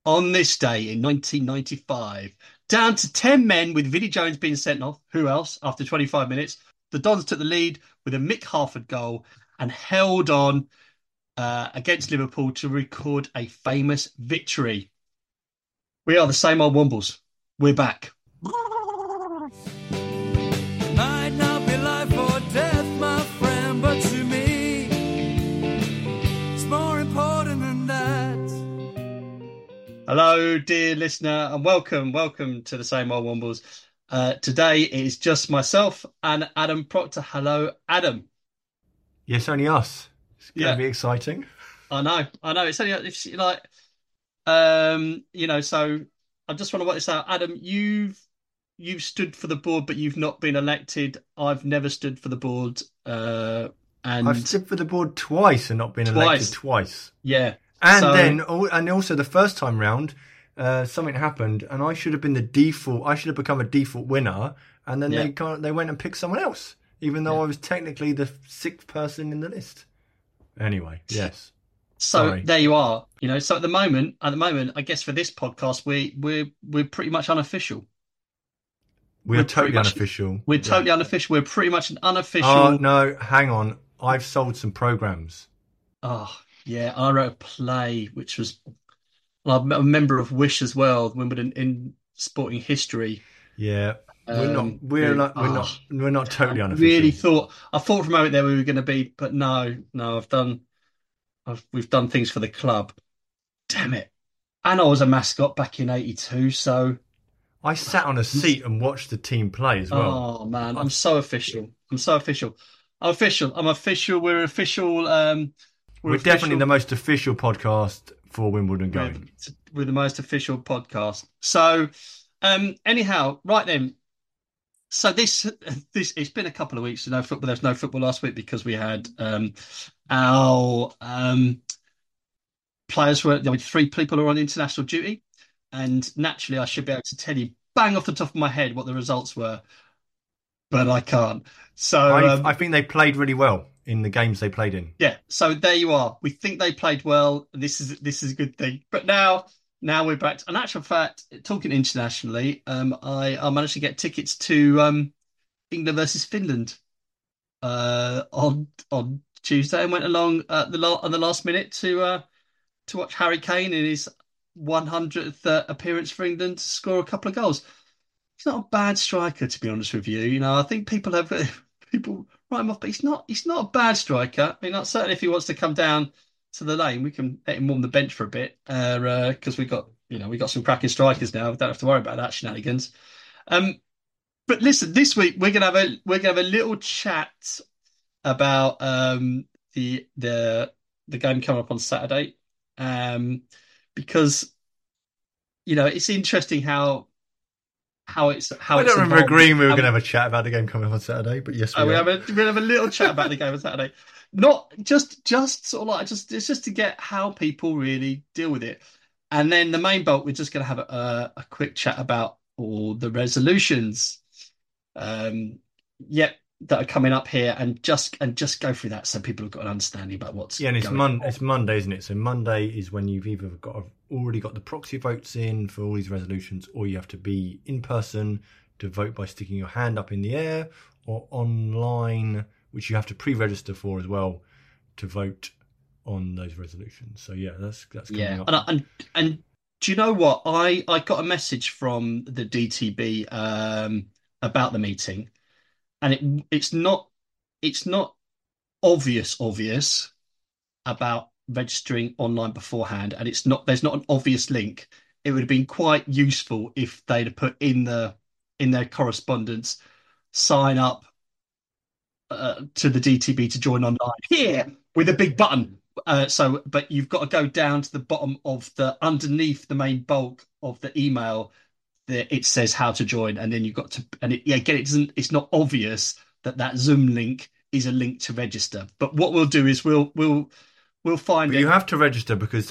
on this day in 1995, down to 10 men with Vinnie Jones being sent off. Who else? After 25 minutes, the Dons took the lead with a Mick Harford goal and held on against Liverpool to record a famous victory. We are the same old Wombles. We're back. Might not be life or death, my friend, but to me, it's more important than that. Hello, dear listener, and welcome to the same old Wombles. Today it is just myself and Adam Proctor. Hello, Adam. Yes, only us. It's going to be exciting. I know. It's only it's like, So I just want to work this out. Adam, you've stood for the board, but you've not been elected. I've never stood for the board, and I've stood for the board twice and not been elected twice. Yeah, and also the first time round, something happened, and I should have been the default. I should have become a default winner, and then they went and picked someone else, even though I was technically the sixth person in the list. Anyway, yes. So Sorry. there you are. So at the moment, I guess for this podcast, we're pretty much unofficial. We're totally unofficial. We're totally unofficial. We're pretty much an unofficial. Oh no, hang on. I've sold some programs. Oh yeah, I wrote a play which was. I'm a member of Wish as well, Wimbledon in sporting history. Yeah, we're not totally unofficial. I thought for a moment there we were going to be, but no, we've done things for the club. Damn it! And I was a mascot back in '82, so I sat on a seat and watched the team play as well. Oh man, I'm so official. I'm official. We're official. We're definitely the most official podcast for Wimbledon going. We're the most official podcast. So, anyhow, right then. So this it's been a couple of weeks. No football. There's no football last week because we had our players three people who are on international duty, and naturally I should be able to tell you bang off the top of my head what the results were, but I can't. So I think they played really well in the games they played in. Yeah, so there you are. We think they played well. This is a good thing. But now we're back to, in actual fact, talking internationally, I managed to get tickets to England versus Finland on Tuesday and went along at the last minute to watch Harry Kane in his 100th appearance for England score a couple of goals. He's not a bad striker, to be honest with you. I think people write him off, but he's not a bad striker. I mean, certainly if he wants to come down to the lane, we can let him warm the bench for a bit, because we got some cracking strikers now. We don't have to worry about that shenanigans. But listen, this week we're gonna have a little chat about the game coming up on Saturday, because it's interesting how it's I don't remember agreeing we were going to have a chat about the game coming up on Saturday, but yes, we'll have a little chat about the game on Saturday. Not just sort of like it's just to get how people really deal with it, and then the main bulk we're just going to have a quick chat about all the resolutions, that are coming up here, and just go through that so people have got an understanding about what's and going on. It's Monday, isn't it? So Monday is when you've either already got the proxy votes in for all these resolutions, or you have to be in person to vote by sticking your hand up in the air, or online, which you have to pre-register for as well to vote on those resolutions. So yeah, that's coming up. And do you know what? I got a message from the DTB about the meeting, and it's not obvious about registering online beforehand, and there's not an obvious link. It would have been quite useful if they'd have put in their correspondence, sign up to the DTB to join online here with a big button. But you've got to go down to the bottom of underneath the main bulk of the email. It says how to join, and then you've got to, it's not obvious that Zoom link is a link to register. But what we'll do is we'll find it. You have to register because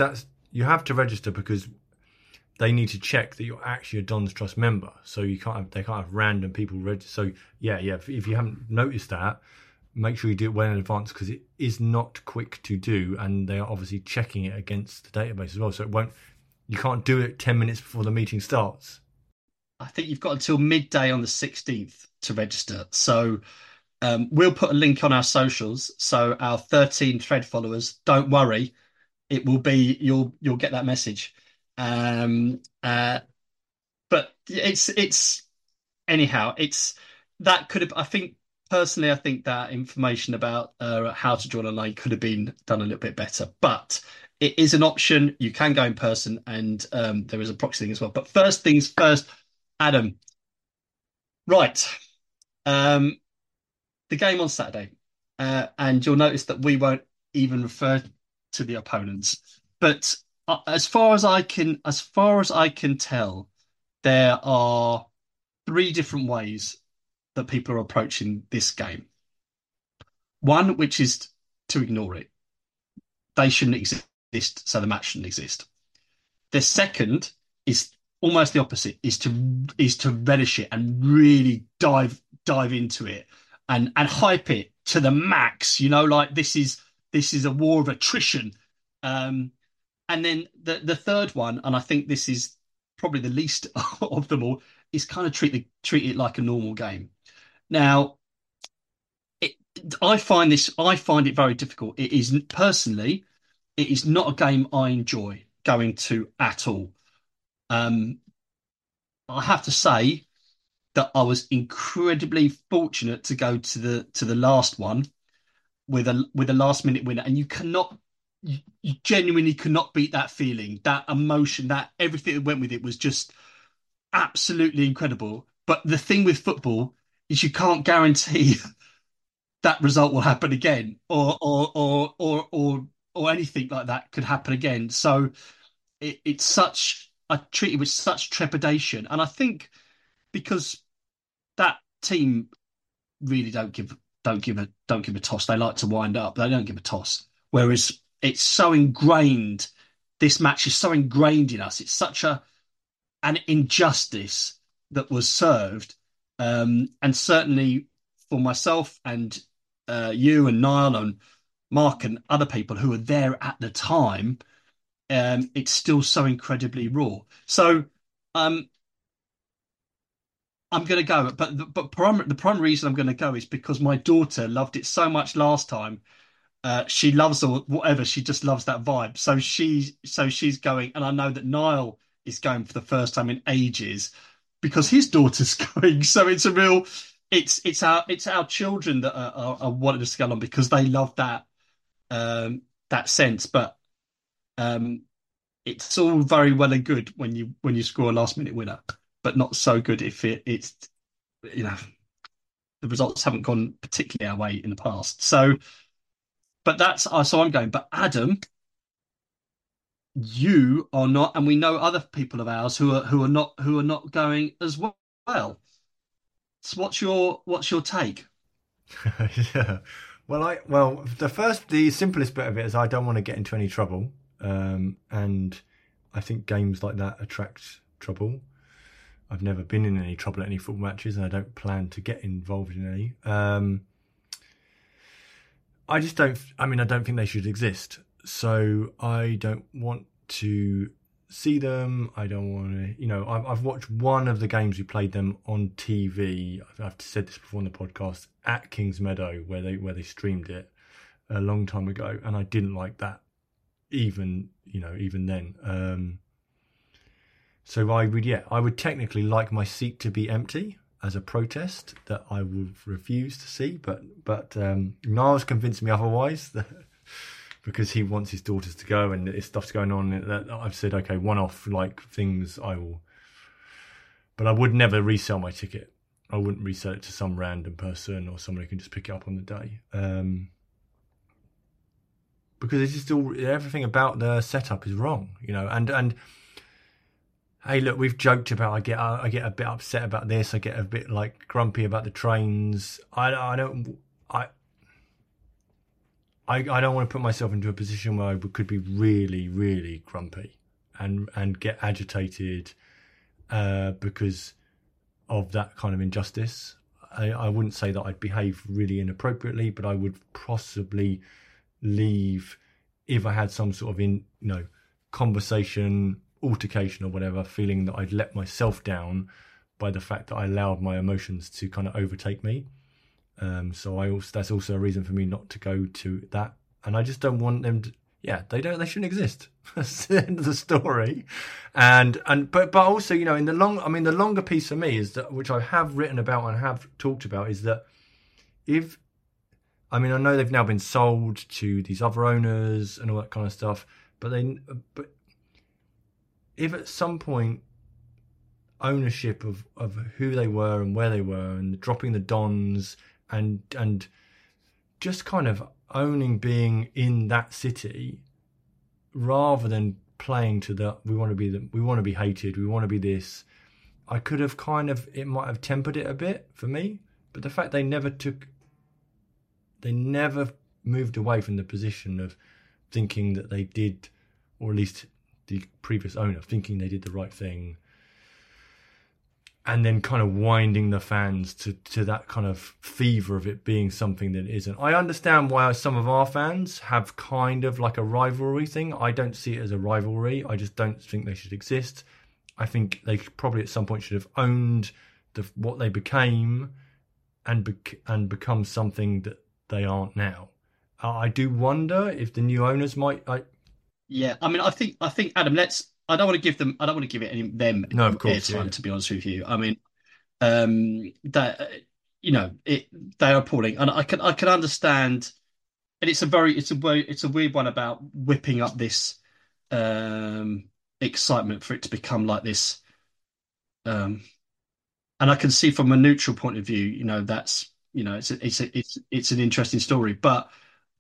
they need to check that you're actually a Don's Trust member. So they can't have random people register. So yeah. If you haven't noticed that, make sure you do it well in advance, because it is not quick to do, and they are obviously checking it against the database as well. So You can't do it 10 minutes before the meeting starts. I think you've got until midday on the 16th to register. So we'll put a link on our socials. So our 13 thread followers, don't worry, it will be you'll get that message. But it's anyhow, it's that could have. I think personally, I think that information about how to join online could have been done a little bit better. But it is an option. You can go in person, and there is a proxy thing as well. But first things first, Adam. Right, the game on Saturday, and you'll notice that we won't even refer to the opponents. But as far as I can tell, there are three different ways that people are approaching this game. One, which is to ignore it. They shouldn't exist, so the match shouldn't exist. The second is almost the opposite, is to relish it and really dive into it and hype it to the max. You know, like this is a war of attrition. And then the third one, and I think this is probably the least of them all, is kind of treat it like a normal game. Now, I find it very difficult. It is personally, it is not a game I enjoy going to at all. I have to say that I was incredibly fortunate to go to the last one with a last minute winner, and you genuinely cannot beat that feeling, that emotion, that everything that went with it was just absolutely incredible. But the thing with football is you can't guarantee that result will happen again, or anything like that could happen again. So I treat it with such trepidation, and I think because that team really don't give a toss. They like to wind up. They don't give a toss. Whereas it's so ingrained. This match is so ingrained in us. It's such an injustice that was served, and certainly for myself and you and Niall and Mark and other people who were there at the time, it's still so incredibly raw. So I'm going to go, but the primary reason I'm going to go is because my daughter loved it so much last time. She loves or whatever. She just loves that vibe. So she's going, and I know that Niall is going for the first time in ages because his daughter's going. So it's our children that are wanting us to go on because they love that sense. But it's all very well and good when you score a last minute winner, but not so good if it's the results haven't gone particularly our way in the past. So, but so I'm going. But Adam, you are not, and we know other people of ours who are not going as well. So what's your take? Yeah. Well, the simplest bit of it is I don't want to get into any trouble, and I think games like that attract trouble. I've never been in any trouble at any football matches, and I don't plan to get involved in any. I don't think they should exist. So I don't want to see them. I don't want to, I've watched one of the games we played them on TV. I've said this before on the podcast, at Kings Meadow, where they streamed it a long time ago, and I didn't like that even then. So I would technically like my seat to be empty as a protest that I would refuse to see, but Niall's convinced me otherwise because he wants his daughters to go and his stuff's going on. That I've said, okay, one-off like things I will, but I would never resell my ticket. I wouldn't resell it to some random person or someone who can just pick it up on the day, because it's just everything about the setup is wrong, and. Hey, look, we've joked about I get a bit upset about this. I get a bit grumpy about the trains. I don't want to put myself into a position where I could be really, really grumpy and get agitated because of that kind of injustice. I wouldn't say that I'd behave really inappropriately, but I would possibly leave if I had some sort of conversation altercation or whatever, feeling that I'd let myself down by the fact that I allowed my emotions to kind of overtake me. So that's also a reason for me not to go to that. And I just don't want them to, they shouldn't exist. That's the end of the story. But also, in the the longer piece for me is that, which I have written about and have talked about, is that I know they've now been sold to these other owners and all that kind of stuff, but if at some point ownership of who they were and where they were and dropping the dons and just kind of owning being in that city rather than playing to we want to be hated, we want to be this, I could have it might have tempered it a bit for me. But the fact they never moved away from the position of thinking that they did, or at least the previous owner thinking they did the right thing, and then kind of winding the fans to that kind of fever of it being something that it isn't. I understand why some of our fans have kind of like a rivalry thing. I don't see it as a rivalry. I just don't think they should exist. I think they probably at some point should have owned what they became and become something that they aren't now. I do wonder if the new owners might. Yeah, I think Adam. I don't want to give them. I don't want to give them no, of course, airtime. To be honest with you, that they are appalling, and I can understand. And it's a weird one about whipping up this excitement for it to become like this. And I can see from a neutral point of view, that's it's an interesting story, but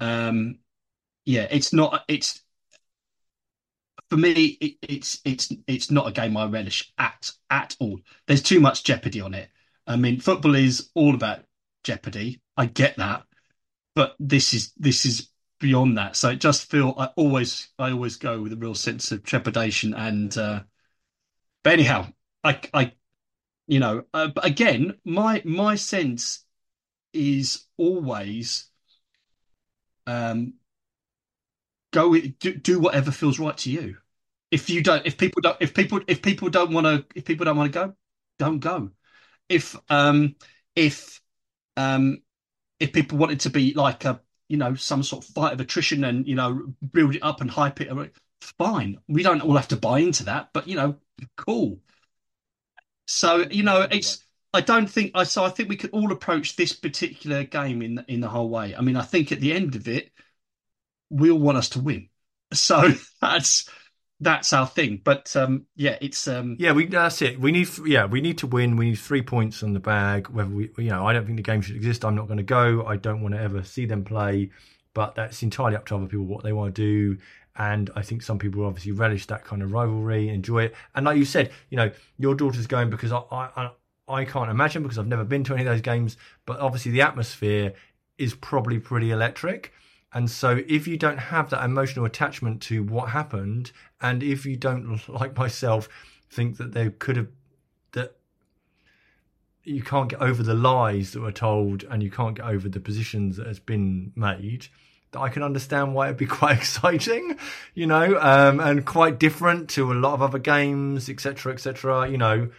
it's not. It's for me, it's not a game I relish at all. There's too much jeopardy on it. Football is all about jeopardy. I get that, but this is beyond that. So it just I always go with a real sense of trepidation. And but anyhow, but again, my sense is always do whatever feels right to you. If people don't want to go, don't go. If if people wanted to be like some sort of fight of attrition and build it up and hype it, fine. We don't all have to buy into that, but cool. So it's. I don't think I. So I think we could all approach this particular game in the whole way. I think at the end of it, we all want us to win. So that's our thing. But it's that's it. We need to win. We need 3 points on the bag. Whether I don't think the game should exist. I'm not going to go. I don't want to ever see them play. But that's entirely up to other people what they want to do. And I think some people obviously relish that kind of rivalry, enjoy it. And like you said, your daughter's going because I can't imagine, because I've never been to any of those games. But obviously the atmosphere is probably pretty electric. And so if you don't have that emotional attachment to what happened, and if you don't, like myself, think that that you can't get over the lies that were told and you can't get over the positions that has been made, that I can understand why it'd be quite exciting, and quite different to a lot of other games, etc., etc.,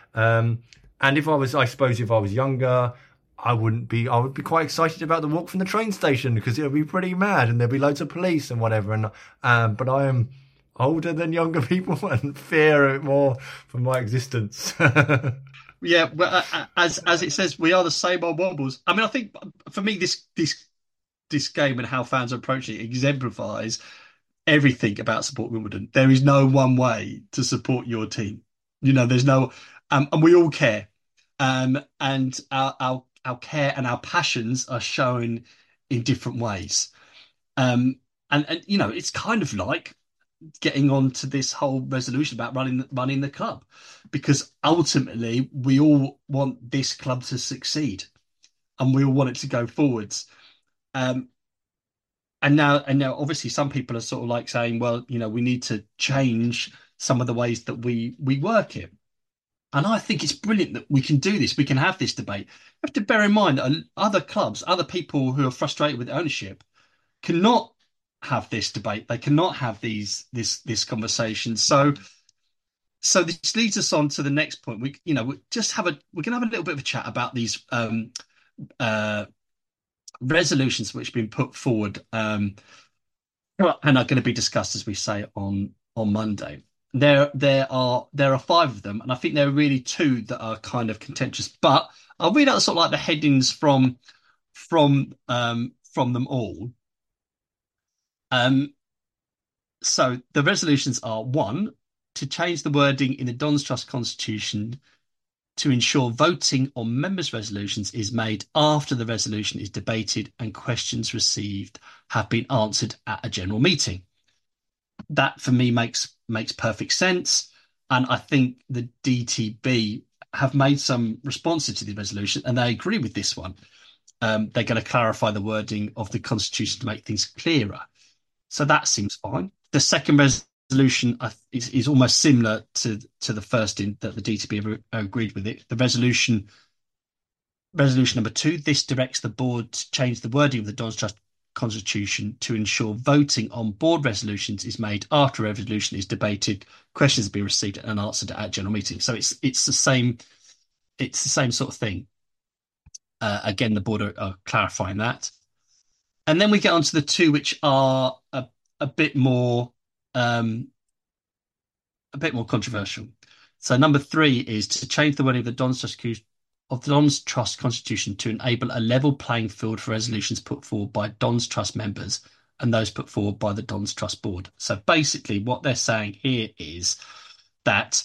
and if I was younger, I would be quite excited about the walk from the train station, because it would be pretty mad and there'd be loads of police and whatever. And but I am older than younger people and fear it more for my existence. Yeah, well, as it says, we are the same old wobbles. I think for me, this game and how fans approach it exemplifies everything about support Wimbledon. There is no one way to support your team. There's no, and we all care. And our care and our passions are shown in different ways. And it's kind of like getting on to this whole resolution about running the club, because ultimately we all want this club to succeed and we all want it to go forwards. And now obviously some people are sort of like saying, well, we need to change some of the ways that we work it. And I think it's brilliant that we can do this. We can have this debate. You have to bear in mind that other clubs, other people who are frustrated with ownership cannot have this debate. They cannot have this conversation. So So this leads us on to the next point. We're going to have a little bit of a chat about these uh, resolutions which have been put forward and are going to be discussed, as we say, on Monday. There are five of them, and I think there are really two that are kind of contentious. But I'll read out sort of like the headings from them all. So the resolutions are: one, to change the wording in the Don's Trust Constitution to ensure voting on members' resolutions is made after the resolution is debated and questions received have been answered at a general meeting. That for me makes perfect sense, and I think the DTB have made some responses to the resolution, and they agree with this one. They're going to clarify the wording of the Constitution to make things clearer. So that seems fine. The second resolution is almost similar to the first in that the DTB have agreed with it. The resolution number 2, this directs the board to change the wording of the Don's Trust Constitution to ensure voting on board resolutions is made after a resolution is debated, questions have been received and answered at a general meeting. So it's the same sort of thing. Again, the board are clarifying that. And then we get on to the two which are a bit more controversial. So number 3 is to change the wording of the Don's Trust Constitution to enable a level playing field for resolutions put forward by Don's Trust members and those put forward by the Don's Trust board. So basically, what they're saying here is that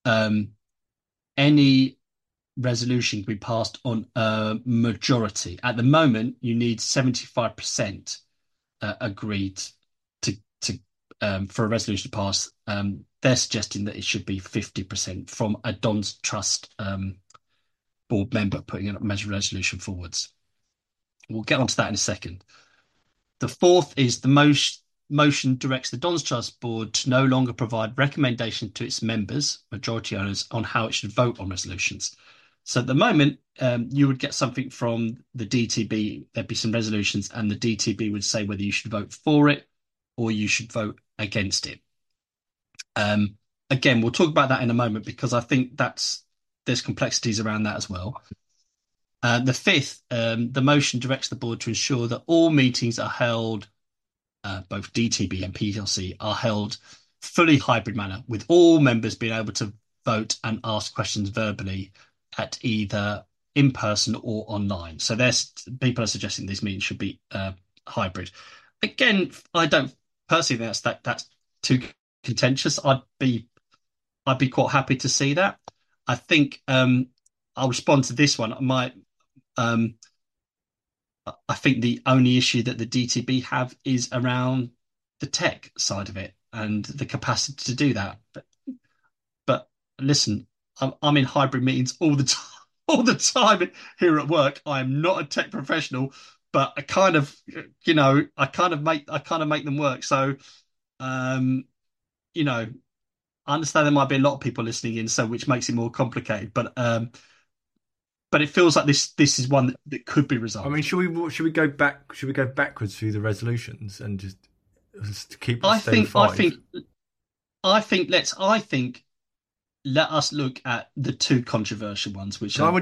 any resolution can be passed on a majority. At the moment, you need 75% agreed to for a resolution to pass. They're suggesting that it should be 50% from a Don's Trust board member putting a measure resolution forwards. We'll get onto that in a second. The fourth is the motion directs the Don's Trust board to no longer provide recommendation to its members, majority owners, on how it should vote on resolutions. So at the moment, you would get something from the DTB. There'd be some resolutions, and the DTB would say whether you should vote for it or you should vote against it. Again, we'll talk about that in a moment because I think there's complexities around that as well. The fifth, the motion directs the board to ensure that all meetings are held, both DTB and PLC are held fully hybrid manner, with all members being able to vote and ask questions verbally at either in person or online. So people are suggesting these meetings should be hybrid. Again, I don't personally think that's too contentious. I'd be quite happy to see that. I think I'll respond to this one. I think the only issue that the DTB have is around the tech side of it and the capacity to do that. But listen, I'm in hybrid meetings all the time here at work. I am not a tech professional, but I kind of make them work. So, I understand there might be a lot of people listening in, so which makes it more complicated. But it feels like this is one that could be resolved. I mean, should we go back? Should we go backwards through the resolutions and just keep? I think let us look at the two controversial ones, which I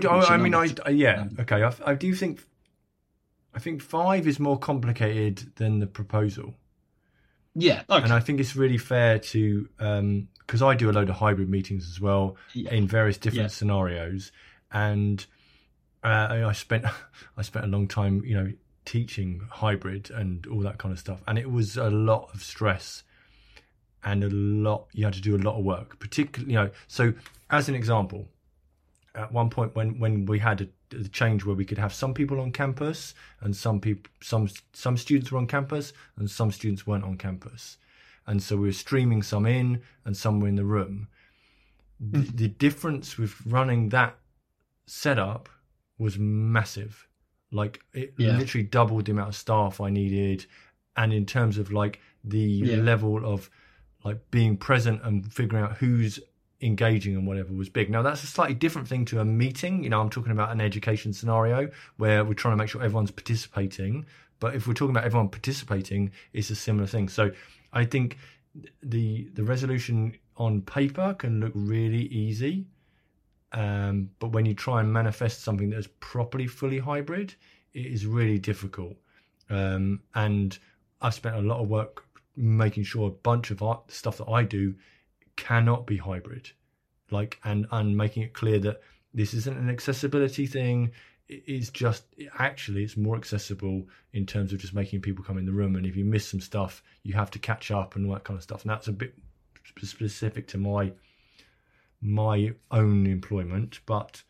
think 5 is more complicated than the proposal. Yeah, okay. And I think it's really fair to because I do a load of hybrid meetings as well in various different scenarios, and I spent a long time, teaching hybrid and all that kind of stuff, and it was a lot of stress and you had to do a lot of work, particularly, so as an example, at one point when we had a change where we could have some people on campus and some students were on campus and some students weren't on campus, and so we were streaming some in and some were in the room. The difference with running that setup was massive. Like it literally doubled the amount of staff I needed, and in terms of the level of being present and figuring out who's engaging and whatever was big. Now that's a slightly different thing to a meeting. I'm talking about an education scenario where we're trying to make sure everyone's participating. But if we're talking about everyone participating, it's a similar thing. So I think the resolution on paper can look really easy, but when you try and manifest something that is properly fully hybrid, it is really difficult. And I've spent a lot of work making sure a bunch of stuff that I do cannot be hybrid, like and making it clear that this isn't an accessibility thing. It is just actually it's more accessible in terms of just making people come in the room, and if you miss some stuff, you have to catch up and all that kind of stuff. And that's a bit specific to my own employment, but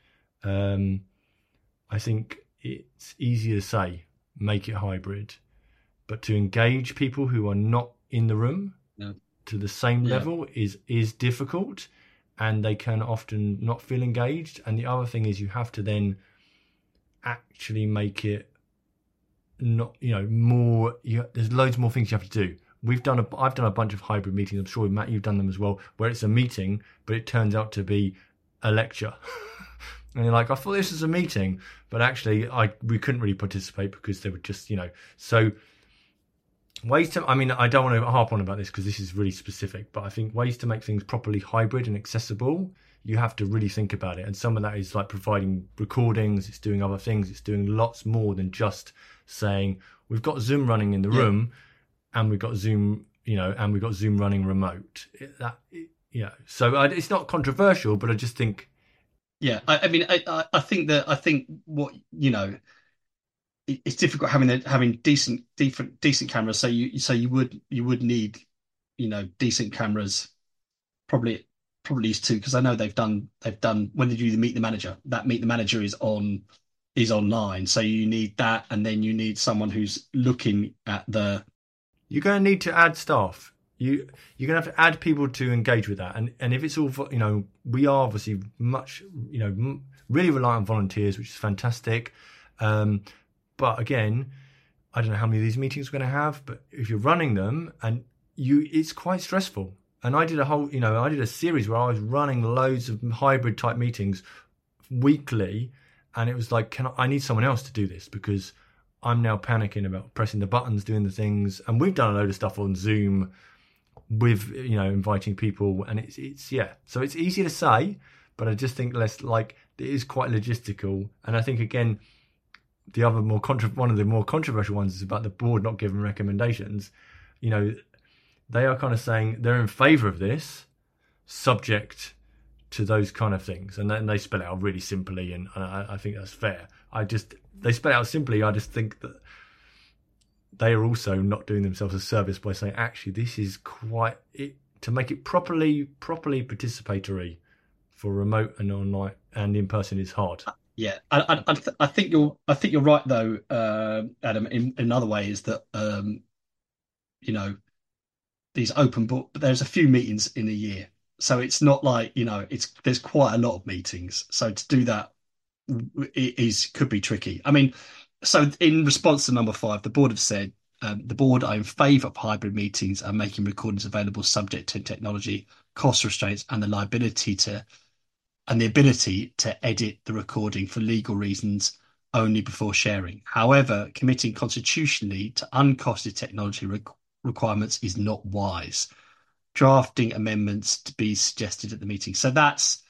I think it's easier to say make it hybrid, but to engage people who are not in the room to the same level is difficult, and they can often not feel engaged. And the other thing is you have to then actually make it not, more. There's loads more things you have to do. I've done a bunch of hybrid meetings. I'm sure, Matt, you've done them as well, where it's a meeting, but it turns out to be a lecture. And you're like, I thought this was a meeting, but actually we couldn't really participate because they were just, so ways to, I don't want to harp on about this because this is really specific, but I think ways to make things properly hybrid and accessible, you have to really think about it. And some of that is like providing recordings, it's doing other things, it's doing lots more than just saying, we've got Zoom running in the room, and we've got Zoom, and we've got Zoom running remote. So it's not controversial, but I just think. Yeah, I think what it's difficult having decent cameras. So you would need decent cameras, probably at least two, because I know they've done when they do the Meet the Manager. That Meet the Manager is online, so you need that, and then you need someone who's looking at the. You're going to need to add staff. You're going to have to add people to engage with that. And if it's all, we are obviously much, really rely on volunteers, which is fantastic. But again, I don't know how many of these meetings we're going to have, but if you're running them it's quite stressful. And I did a series where I was running loads of hybrid type meetings weekly. And it was like, I need someone else to do this because I'm now panicking about pressing the buttons, doing the things. And we've done a load of stuff on Zoom with, inviting people. And it's so it's easy to say, but I just think it is quite logistical. And I think, again, the other one of the more controversial ones is about the board not giving recommendations. They are kind of saying they're in favour of this, subject to those kind of things, and then they spell it out really simply, and I think that's fair. They spell it out simply. I just think that they are also not doing themselves a service by saying, actually, this is quite it to make it properly participatory for remote and online and in person is hard. Yeah, I think you're right though, Adam. In another way is that these open book, but there's a few meetings in a year. So it's not like, there's quite a lot of meetings. So to do that could be tricky. So in response to number 5, the board have said, the board are in favour of hybrid meetings and making recordings available subject to technology, cost restraints, and the ability to edit the recording for legal reasons only before sharing. However, committing constitutionally to uncosted technology requirements is not wise. Drafting amendments to be suggested at the meeting. So that's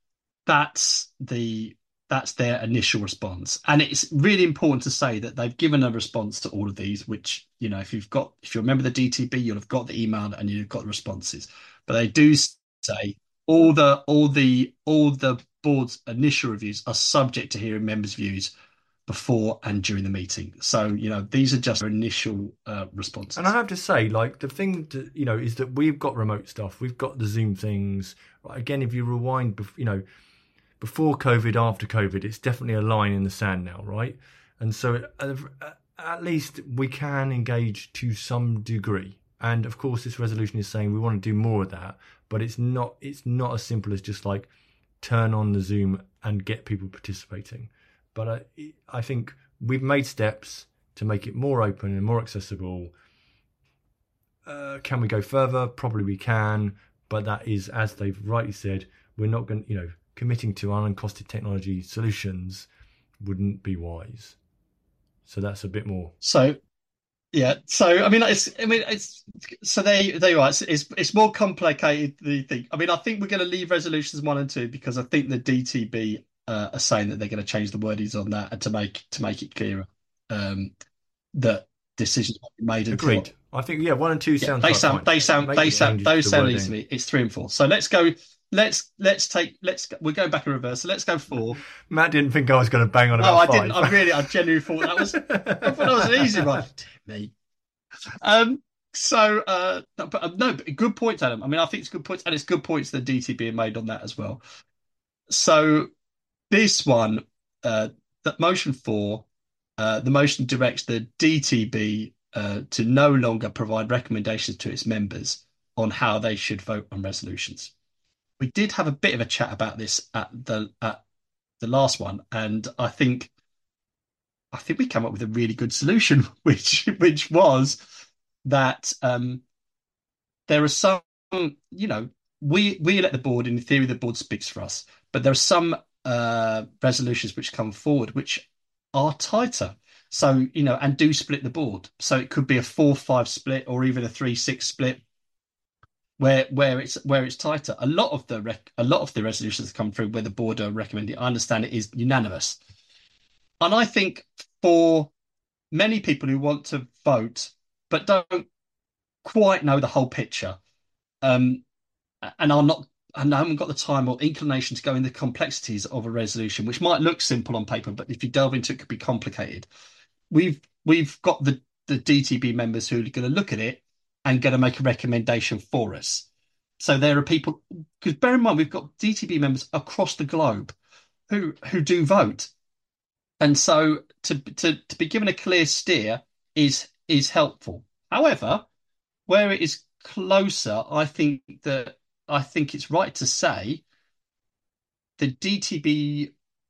their initial response, and it's really important to say that they've given a response to all of these. Which if you remember the DTB, you'll have got the email and you've got the responses. But they do say all the board's initial reviews are subject to hearing members' views before and during the meeting. So, these are just our initial responses. And I have to say, the thing is that we've got remote stuff. We've got the Zoom things. Again, if you rewind, before COVID, after COVID, it's definitely a line in the sand now, right? And so at least we can engage to some degree. And of course, this resolution is saying we want to do more of that, but it's not as simple as just turn on the Zoom and get people participating. But I think we've made steps to make it more open and more accessible. Can we go further? Probably we can. But that is, as they've rightly said, we're not going to, committing to uncosted technology solutions wouldn't be wise. So that's a bit more. So Yeah. So it's so there you are. It's more complicated than you think. I mean, I think we're going to leave resolutions 1 and 2 because I think the DTB are saying that they're going to change the wordings on that and to make it clearer that decisions won't be made until Agreed. I think, yeah, 1 and 2 yeah, sounds like fine. Make the changes those to the sound easy to wording. me. It's 3 and 4. So let's go. We're going back in reverse. So let's go 4. Matt didn't think I was going to bang on No, about I didn't. 5. I genuinely thought that was. I thought that was an easy one. Dear me. But good points, Adam. I mean, I think it's good points, and it's good points that DT being made on that as well. So this one, that motion 4, the motion directs the DTB to no longer provide recommendations to its members on how they should vote on resolutions. We did have a bit of a chat about this at the last one, and I think we came up with a really good solution, which was that there are some, we elect the board. In theory, the board speaks for us, but there are some resolutions which come forward which are tighter. So, and do split the board. So it could be a 4-5 split or even a 3-6 split where it's tighter. A lot of the resolutions that come through where the board are recommending, I understand it is unanimous. And I think for many people who want to vote but don't quite know the whole picture, um, and are not and haven't got the time or inclination to go into the complexities of a resolution, which might look simple on paper, but if you delve into it, could be complicated. We've got the DTB members who are going to look at it and going to make a recommendation for us. So there are people, because bear in mind we've got DTB members across the globe who do vote, and so to be given a clear steer is helpful. However, where it is closer, I think it's right to say the DTB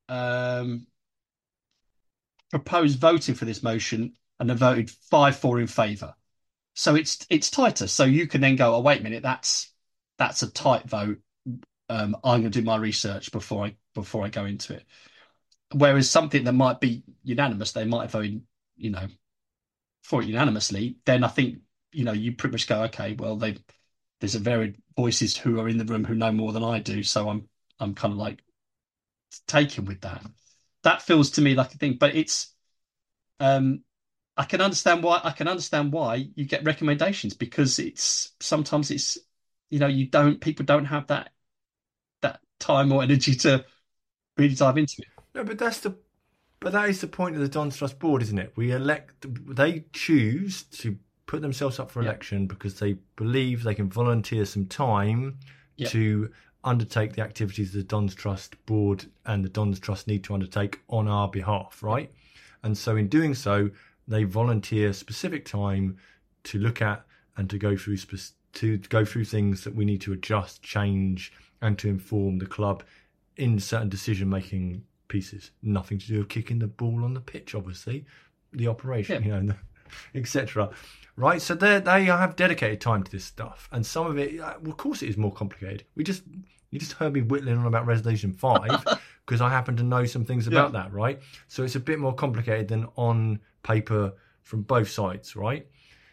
proposed voting for this motion and have voted 5-4 in favour. So it's tighter. So you can then go, oh wait a minute, that's a tight vote. I'm going to do my research before I go into it. Whereas something that might be unanimous, they might have voted, for it unanimously. Then I think you pretty much go, okay, well there's a varied voices who are in the room who know more than I do, so I'm kind of like taken with that. That feels to me like a thing, but it's um I can understand why you get recommendations because it's sometimes it's people don't have that time or energy to really dive into it. No, but that is the point of the Don's Trust Board, isn't it? They choose to put themselves up for Yeah. election because they believe they can volunteer some time Yeah. to undertake the activities the Don's Trust Board and the Don's Trust need to undertake on our behalf, right? And so in doing so, they volunteer specific time to look at and to go through things that we need to adjust, change, and to inform the club in certain decision-making pieces. Nothing to do with kicking the ball on the pitch, obviously, the operation, etc. Right, so they have dedicated time to this stuff, and some of it, well, of course, it is more complicated. You just heard me whittling on about Resolution 5 because I happen to know some things about that, right? So it's a bit more complicated than on paper from both sides, right?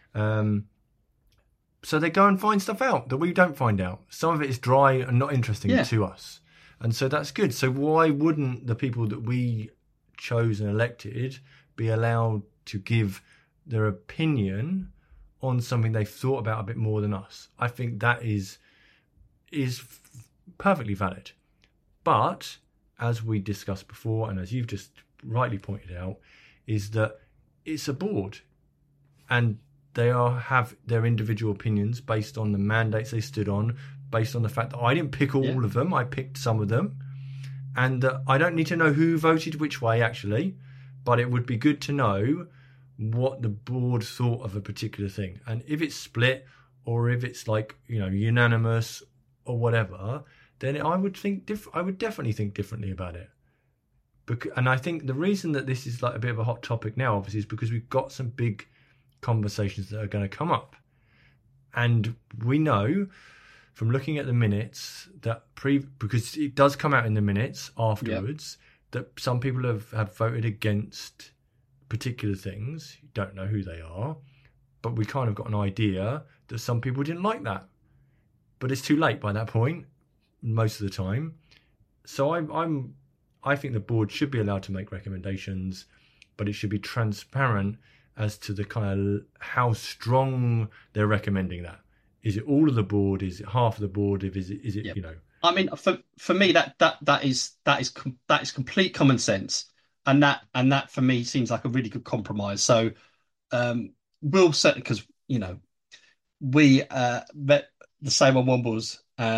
So they go and find stuff out that we don't find out. Some of it is dry and not interesting to us. And so that's good. So why wouldn't the people that we chose and elected be allowed to give their opinion on something they've thought about a bit more than us? I think that is perfectly valid. But as we discussed before, and as you've just rightly pointed out, is that it's a board, and they have their individual opinions based on the mandates they stood on, based on the fact that I didn't pick all of them, I picked some of them, and I don't need to know who voted which way actually, but it would be good to know what the board thought of a particular thing, and if it's split or if it's like unanimous or whatever, then I would definitely think differently about it. And I think the reason that this is like a bit of a hot topic now, obviously, is because we've got some big conversations that are going to come up, and we know from looking at the minutes that because it does come out in the minutes afterwards that some people have voted against particular things. You don't know who they are, but we kind of got an idea that some people didn't like that. But it's too late by that point, most of the time. So I think the board should be allowed to make recommendations, but it should be transparent as to the kind of how strong they're recommending that. Is it all of the board? Is it half of the board? Is it Yep. you know? I mean, for me, that is complete common sense, and that for me seems like a really good compromise. So, we'll certainly, because we met the same on Wombles.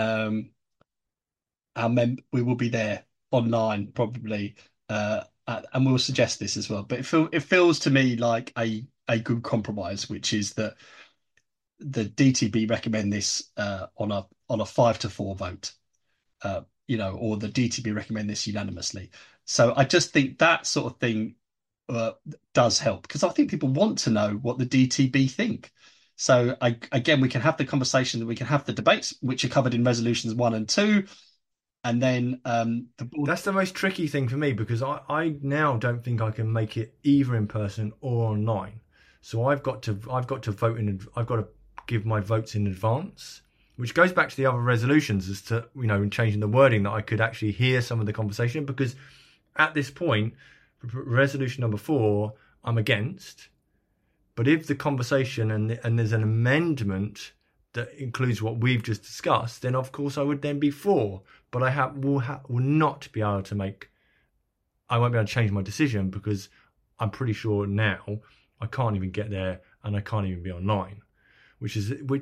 We will be there online probably, and we'll suggest this as well. But it feels to me like a good compromise, which is that the DTB recommend this on a 5-4 vote, or the DTB recommend this unanimously. So I just think that sort of thing does help, because I think people want to know what the DTB think. So again, we can have the conversation, we can have the debates, which are covered in resolutions 1 and 2. And then the board. That's the most tricky thing for me, because I now don't think I can make it either in person or online. So I've got to vote I've got to give my votes in advance, which goes back to the other resolutions as to, in changing the wording, that I could actually hear some of the conversation, because at this point, resolution number 4, I'm against. But if the conversation and there's an amendment that includes what we've just discussed, then of course I would then be for. But I will not be able to I won't be able to change my decision, because I'm pretty sure now I can't even get there and I can't even be online, which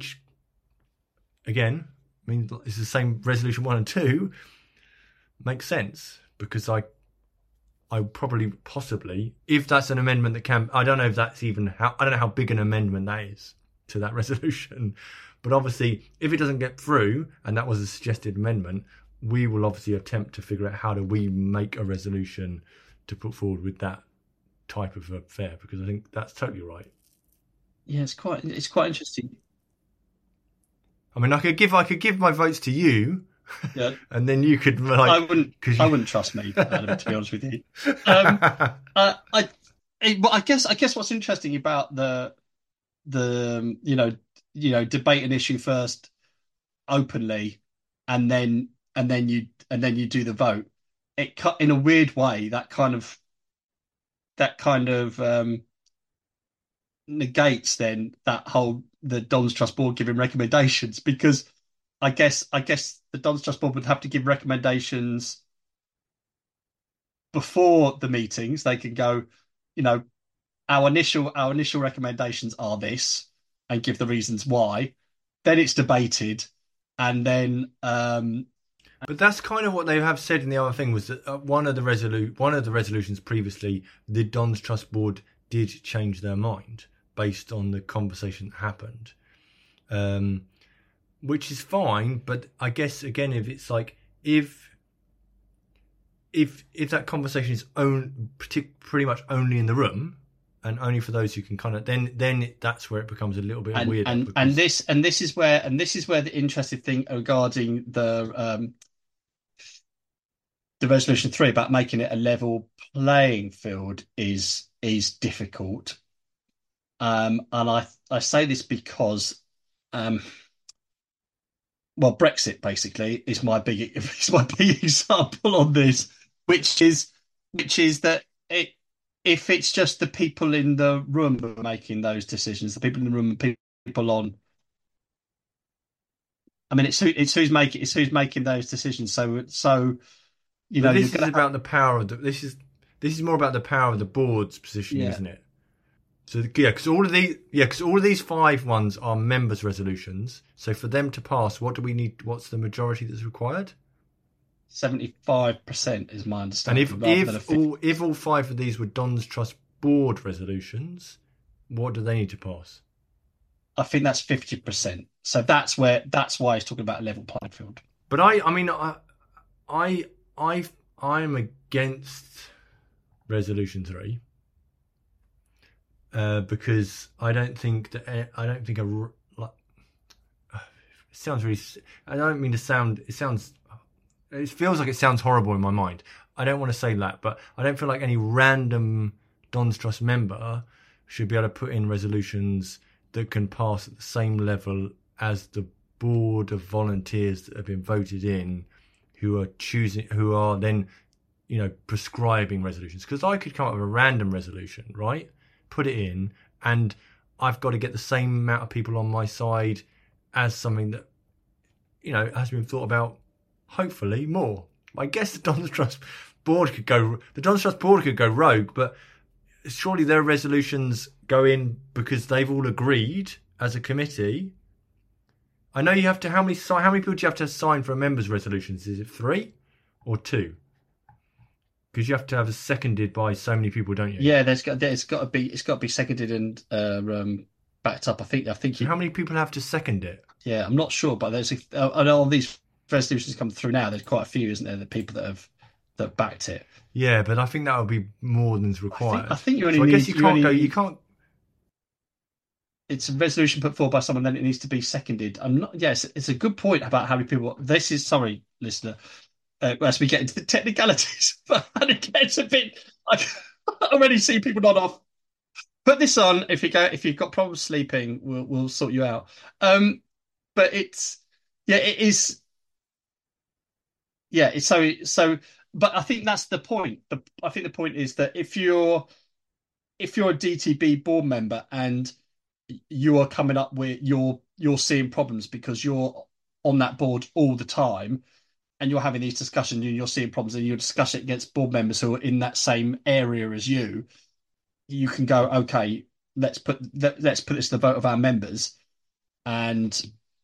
again means it's the same resolution 1 and 2 makes sense, because I possibly, if that's an amendment that I don't know if that's even I don't know how big an amendment that is to that resolution. But obviously, if it doesn't get through, and that was a suggested amendment, we will obviously attempt to figure out how do we make a resolution to put forward with that type of affair, because I think that's totally right. Yeah, it's quite interesting. I mean, I could give my votes to you, yeah, and then you could I wouldn't trust me, Adam, to be honest with you. I guess what's interesting about the debate an issue first openly, and then you do the vote. It cut in a weird way that kind of negates then that whole the Don's Trust Board giving recommendations, because I guess the Don's Trust Board would have to give recommendations before the meetings. They can go, our initial recommendations are this, and give the reasons why. Then it's debated, and then. But that's kind of what they have said in the other thing, was that one of the resolutions previously, the Don's Trust Board did change their mind based on the conversation that happened, which is fine. But I guess again, if it's like if that conversation is pretty much only in the room, and only for those who can kind of then that's where it becomes a little bit weird. And this is where the interesting thing regarding the resolution 3 about making it a level playing field is difficult. And I say this because Brexit basically is my big example on this, which is that if it's just the people in the room who are making those decisions, the people in the room and people on. I mean, it's who's making those decisions. So this is about the power of this is more about the power of the board's position, isn't it? So because all of these 5 ones are members' resolutions. So for them to pass, what do we need? What's the majority that's required? 75% is my understanding. And if all 5 of these were Don's Trust Board resolutions, what do they need to pass? I think that's 50%. So that's why he's talking about a level playing field. But I'm against resolution 3 because I don't think it sounds really. I don't mean to sound. It feels like it sounds horrible in my mind. I don't want to say that, but I don't feel like any random Don's Trust member should be able to put in resolutions that can pass at the same level as the board of volunteers that have been voted in, who are then, prescribing resolutions. Because I could come up with a random resolution, right? Put it in, and I've got to get the same amount of people on my side as something that, has been thought about, hopefully more. I guess the Don's Trust board could go rogue, but surely their resolutions go in because they've all agreed as a committee. I know you have to. How many people do you have to sign for a member's resolutions? Is it 3 or 2? Because you have to have it seconded by so many people, don't you? Yeah, it's got to be seconded and backed up. I think How many people have to second it? Yeah, I'm not sure, but I know all these resolutions come through now. There's quite a few, isn't there? The people that backed it. Yeah, but I think that would be more than's required. I think you only so I need. guess you can't go. You can't. It's a resolution put forward by someone, then it needs to be seconded. I'm not. Yes, it's a good point about how many people. This is sorry, listener. As we get into the technicalities, and it gets a bit. I already see people nod off. Put this on. If you've got problems sleeping, we'll sort you out. But it is. Yeah, it's so. But I think that's the point. I think the point is that if you're a DTB board member and you are coming up with you're seeing problems because you're on that board all the time and you're having these discussions and you're seeing problems and you discuss it against board members who are in that same area as you can go, okay, let's put this to the vote of our members, and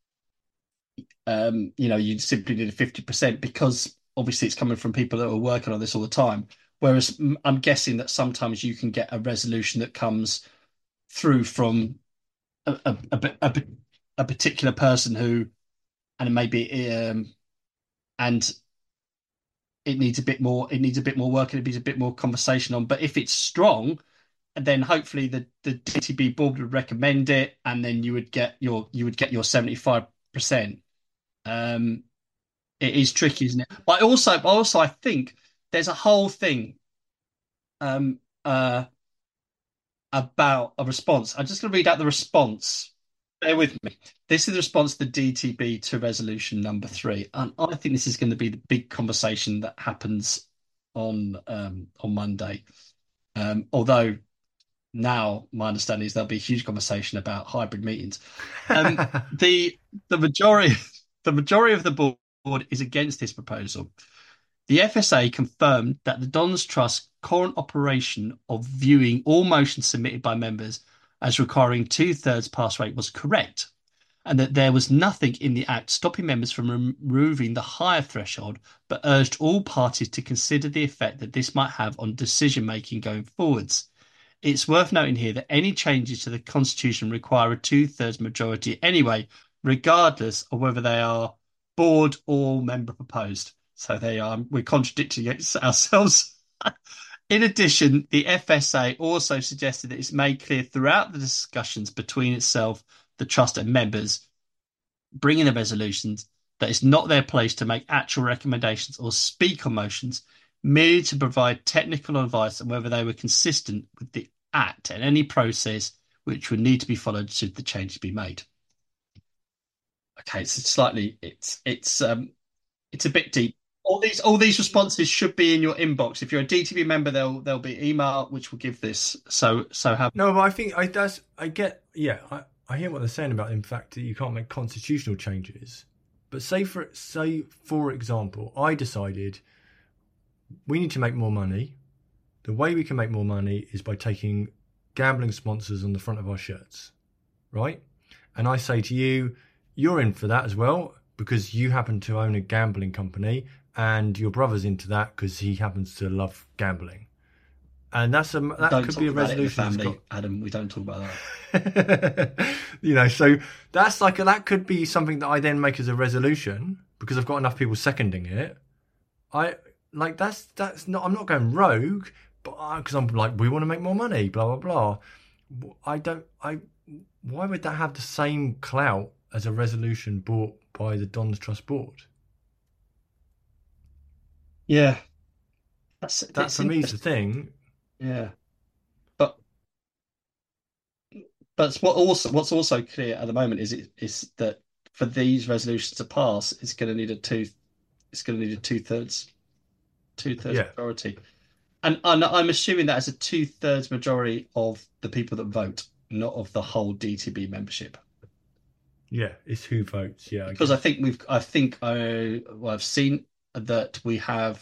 you simply need a 50% because obviously it's coming from people that are working on this all the time. Whereas I'm guessing that sometimes you can get a resolution that comes through from a particular person who, and maybe and it needs a bit more work and it needs a bit more conversation on. But if it's strong, then hopefully the DTB board would recommend it, and then you would get your 75%. It is tricky, isn't it? But also I think there's a whole thing um about a response. I'm just going to read out the response. Bear with me. This is the response to the DTB to resolution number 3, and I think this is going to be the big conversation that happens on Monday. Although now my understanding is there'll be a huge conversation about hybrid meetings. The majority of the board is against this proposal. The FSA confirmed that the Don's Trust current operation of viewing all motions submitted by members as requiring 2/3 pass rate was correct, and that there was nothing in the Act stopping members from removing the higher threshold, but urged all parties to consider the effect that this might have on decision making going forwards. It's worth noting here that any changes to the Constitution require a 2/3 majority anyway, regardless of whether they are board or member proposed. So we're contradicting ourselves. In addition, the FSA also suggested that it's made clear throughout the discussions between itself, the trust and members bringing the resolutions, that it's not their place to make actual recommendations or speak on motions, merely to provide technical advice on whether they were consistent with the Act and any process which would need to be followed should the changes be made. Okay, it's a bit deep. All these responses should be in your inbox. If you're a DTB member, there'll be email which will give this. So have no, but I think I hear what they're saying about in fact that you can't make constitutional changes. But say for example, I decided we need to make more money. The way we can make more money is by taking gambling sponsors on the front of our shirts, right? And I say to you, you're in for that as well because you happen to own a gambling company, and your brother's into that because he happens to love gambling. And that could be a resolution. Family, Adam, we don't talk about that. So that could be something that I then make as a resolution because I've got enough people seconding it. That's not. I'm not going rogue, but because I'm like, we want to make more money, blah blah blah. Why would that have the same clout as a resolution brought by the Don's Trust board? Yeah, that for me is the thing. Yeah, but but what's also clear at the moment is that for these resolutions to pass, it's going to need a two thirds Yeah, majority, and I'm assuming that is a two-thirds majority of the people that vote, not of the whole DTB membership. yeah, it's who votes. Yeah, I Because guess. I've seen that we have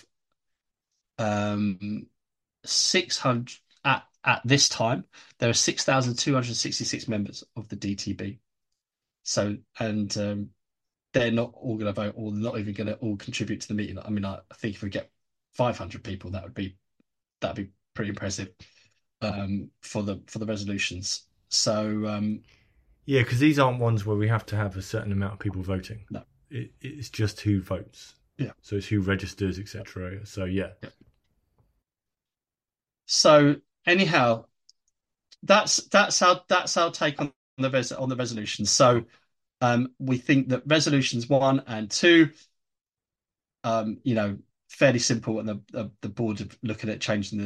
600 at this time. There are 6,266 members of the DTB. So, and they're not all going to vote, or not even going to all contribute to the meeting. I mean, I think if we get 500 people, that'd be pretty impressive for the resolutions. So, Yeah, because these aren't ones where we have to have a certain amount of people voting. no, It's just who votes. yeah, So it's who registers, etc. So yeah, yeah. So anyhow, that's our take on the resolutions. So, we think that resolutions 1 and 2, fairly simple, and the board are looking at changing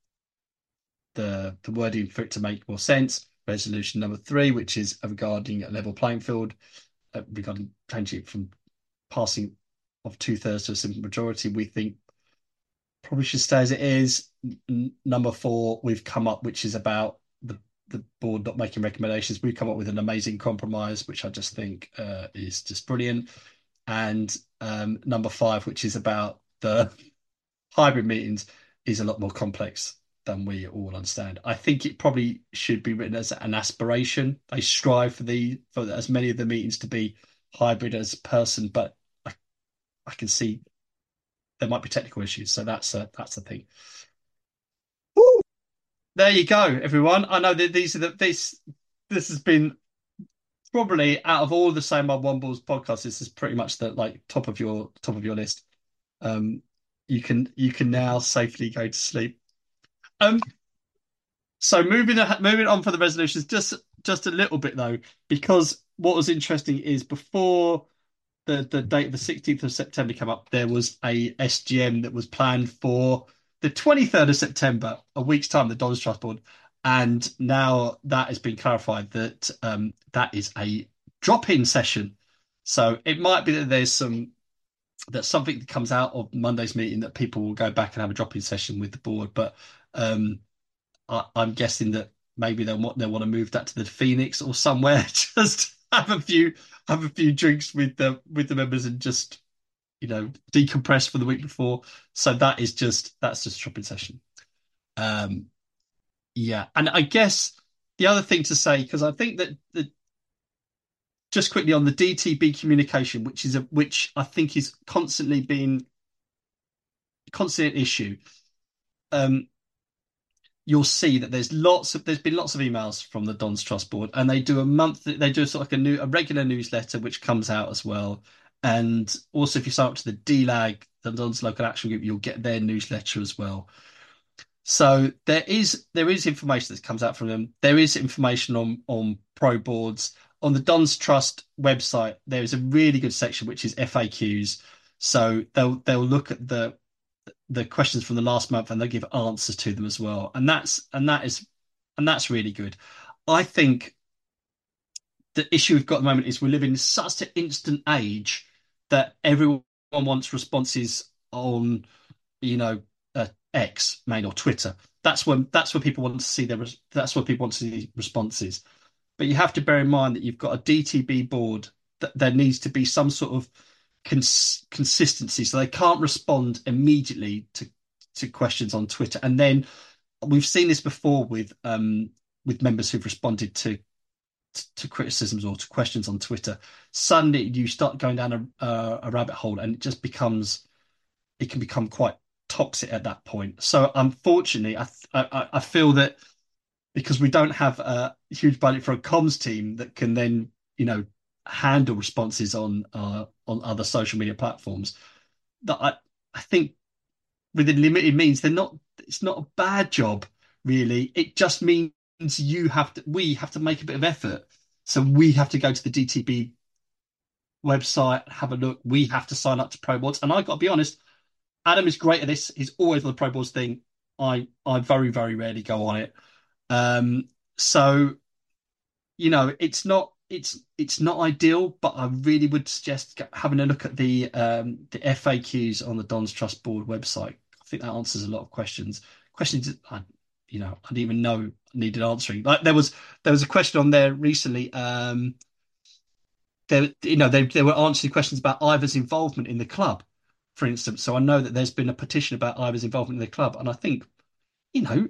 the wording for it to make more sense. Resolution number 3, which is regarding a level playing field, regarding changing it from passing of two-thirds to a simple majority, we think probably should stay as it is. Number 4, we've come up, which is about the board not making recommendations. We've come up with an amazing compromise, which I just think is just brilliant. And number 5, which is about the hybrid meetings, is a lot more complex than we all understand. I think it probably should be written as an aspiration. They strive for as many of the meetings to be hybrid as person, but I can see there might be technical issues. So that's the thing. Woo! There you go, everyone. I know that this has been probably, out of all the Same Old Wombles podcasts, this is pretty much the like top of your list. Um, you can now safely go to sleep. Um, so moving on for the resolutions, just a little bit though, because what was interesting is before the date of the 16th of September came up, there was a SGM that was planned for the 23rd of September, a week's time, the Dons Trust Board. And now that has been clarified that that is a drop-in session. So it might be that that something that comes out of Monday's meeting that people will go back and have a drop-in session with the board. But um, I'm guessing that maybe they'll want to move that to the Phoenix or somewhere, just have a few drinks with the members and just decompress for the week before. So that's just a shopping session. Um, yeah, and I guess the other thing to say, because I think that just quickly on the DTB communication, which I think is constantly being constant issue. Um, you'll see that there's been lots of emails from the Dons Trust Board, and they do sort of like a regular newsletter which comes out as well. And also, if you sign up to the DLAG, the Dons Local Action Group, you'll get their newsletter as well. So there is information that comes out from them. There is information on pro boards. On the Dons Trust website, there is a really good section which is FAQs. So they'll look at the questions from the last month, and they'll give answers to them as well. And that's really good. I think the issue we've got at the moment is we live in such an instant age that everyone wants responses on, X, main or Twitter. That's where people want to see that's where people want to see responses. But you have to bear in mind that you've got a DTB board, that there needs to be some sort of consistency, so they can't respond immediately to questions on Twitter. And then we've seen this before with members who've responded to criticisms or to questions on Twitter. Suddenly you start going down a rabbit hole, and it can become quite toxic at that point. So unfortunately, I feel that because we don't have a huge budget for a comms team that can then handle responses on other social media platforms, that I think within limited means it's not a bad job really. It just means we have to make a bit of effort. So we have to go to the DTB website, have a look. We have to sign up to Pro Boards. And I got to be honest, Adam is great at this. He's always on the Pro Boards thing. I very, very rarely go on it. So it's not ideal, but I really would suggest having a look at the FAQs on the Don's Trust Board website. I think that answers a lot of questions that I didn't even know needed answering. Like there was a question on there recently. They were answering questions about Ivor's involvement in the club, for instance. So I know that there's been a petition about Ivor's involvement in the club, and I think you know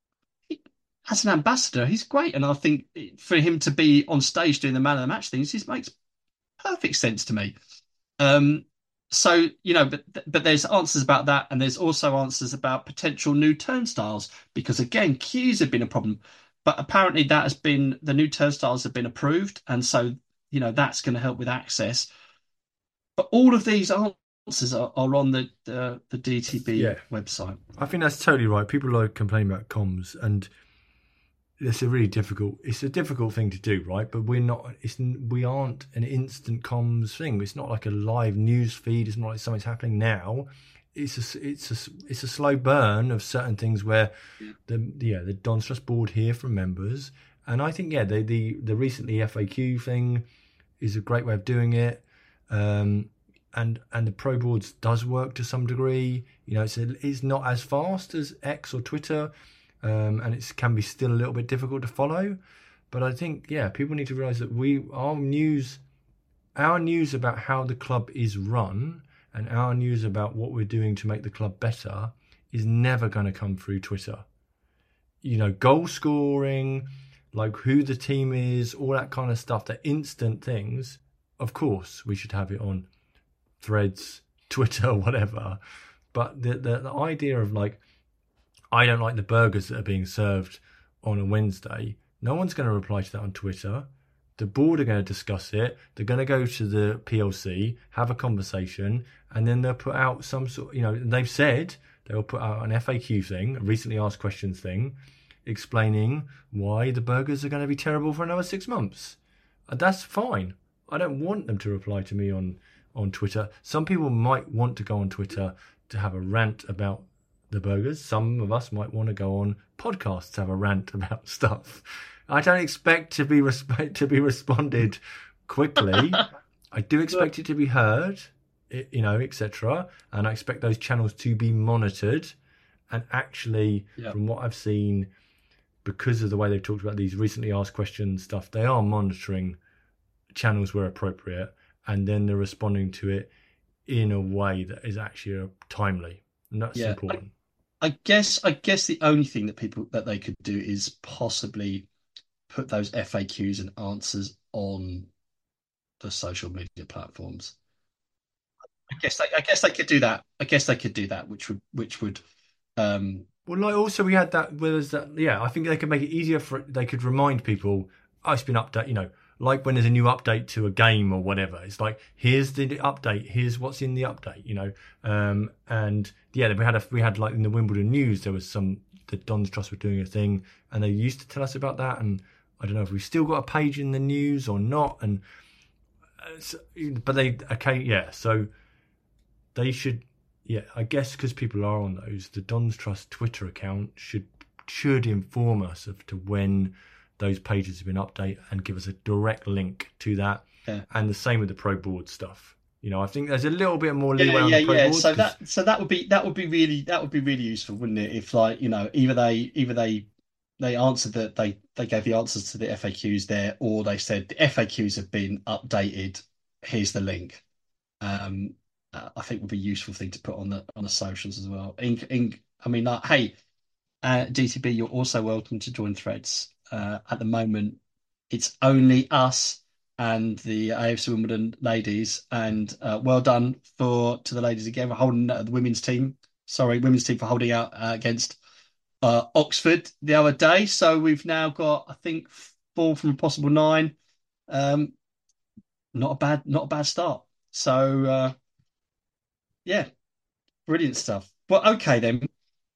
as an ambassador, he's great. And I think for him to be on stage doing the man of the match things, it makes perfect sense to me. Um, so, but there's answers about that. And there's also answers about potential new turnstiles, because again, queues have been a problem. But apparently the new turnstiles have been approved. And so, that's going to help with access. But all of these answers are on the DTB Yeah. website. I think that's totally right. People like complaining about comms, and it's a difficult thing to do, right? But we aren't an instant comms thing. It's not like a live news feed. It's not like something's happening now. It's a slow burn of certain things where the Don's Trust Board hear from members, and I think the recently FAQ thing is a great way of doing it. And the Pro Boards does work to some degree. It's not as fast as X or Twitter. And it can be still a little bit difficult to follow, but I think people need to realise that our news about how the club is run and our news about what we're doing to make the club better is never going to come through Twitter. Goal scoring, like who the team is, all that kind of stuff, the instant things. Of course, we should have it on Threads, Twitter, whatever. But the idea of like, I don't like the burgers that are being served on a Wednesday. No one's going to reply to that on Twitter. The board are going to discuss it. They're going to go to the PLC, have a conversation, and then they'll put out some sort. They've said they'll put out an FAQ thing, a recently asked questions thing, explaining why the burgers are going to be terrible for another 6 months. And that's fine. I don't want them to reply to me on Twitter. Some people might want to go on Twitter to have a rant about the burgers. Some of us might want to go on podcasts to have a rant about stuff. I don't expect to be responded quickly. I do expect it to be heard, etc. And I expect those channels to be monitored. And actually, from what I've seen, because of the way they've talked about these recently asked questions stuff, they are monitoring channels where appropriate, and then they're responding to it in a way that is actually timely. And that's important. I guess the only thing that they could do is possibly put those FAQs and answers on the social media platforms. I guess they could do that. Which would well, like also we had that. Whereas I think they could make it easier they could remind people. It's been updated. Like when there's a new update to a game or whatever, it's like, here's the update, here's what's in the update, and we had like in the Wimbledon news, there was the Don's Trust were doing a thing, and they used to tell us about that, and I don't know if we've still got a page in the news or not, and so they should, I guess because people are on those, the Don's Trust Twitter account should inform us as to when those pages have been updated and give us a direct link to that. Yeah. And the same with the Pro Board stuff. I think there's a little bit more leeway on the Pro Board. So that would be really useful, wouldn't it? If either they answered that they gave the answers to the FAQs there, or they said the FAQs have been updated. Here's the link. I think would be a useful thing to put on the socials as well. Hey, DTB, you're also welcome to join Threads. At the moment, it's only us and the AFC Wimbledon ladies, and well done to the ladies again for holding the women's team for holding out against Oxford the other day. So we've now got, I think, 4 from a possible 9. Not a bad start. So brilliant stuff. Well, okay then.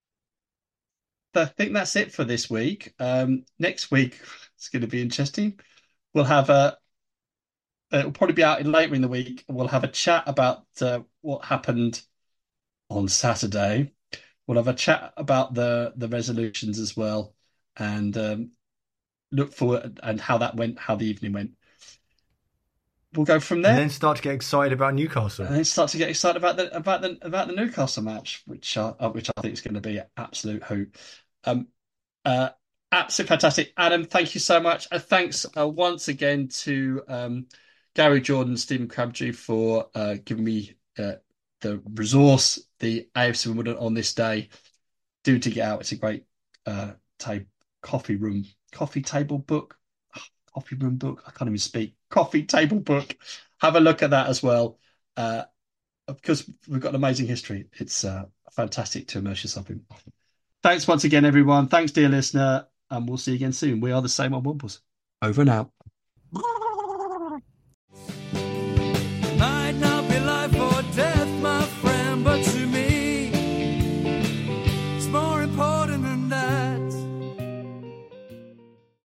I think that's it for this week. Next week it's going to be interesting. We'll have it'll probably be out later in the week. We'll have a chat about what happened on Saturday. We'll have a chat about the resolutions as well, and look forward and how that went, how the evening went. We'll go from And there, then start to get excited about Newcastle. and then start to get excited about the Newcastle match, which I think is going to be an absolute hoot. Um, uh, Absolutely fantastic, Adam. Thank you so much. Thanks once again to Gary Jordan, Stephen Crabtree for giving me the resource, the AFC Wimbledon on this day. Do dig it out. It's a great ta coffee table book, coffee room book. I can't even speak. Coffee table book. Have a look at that as well, because we've got an amazing history. It's fantastic to immerse yourself in. Thanks once again, everyone. Thanks, dear listener, and we'll see you again soon. We are the same old Wombles. Over and out.